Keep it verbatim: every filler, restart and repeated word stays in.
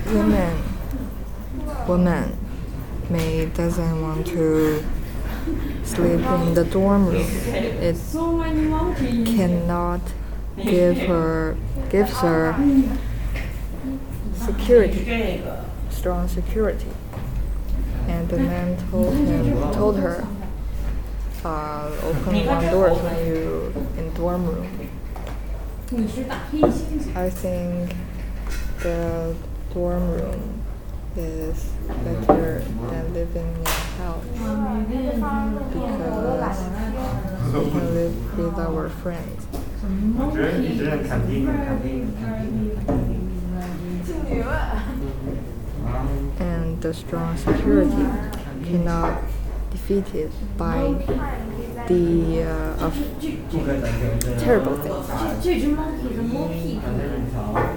women woman May doesn't want to sleep in the dorm room. It cannot give her gives her security, strong security. And the man told him told her, uh, open one door when you in dorm room. I think the dorm room is better than living in a house because we can live with our friends. 我觉得你真的肯定肯定肯定。 And the strong security cannot defeated by the uh, of terrible things.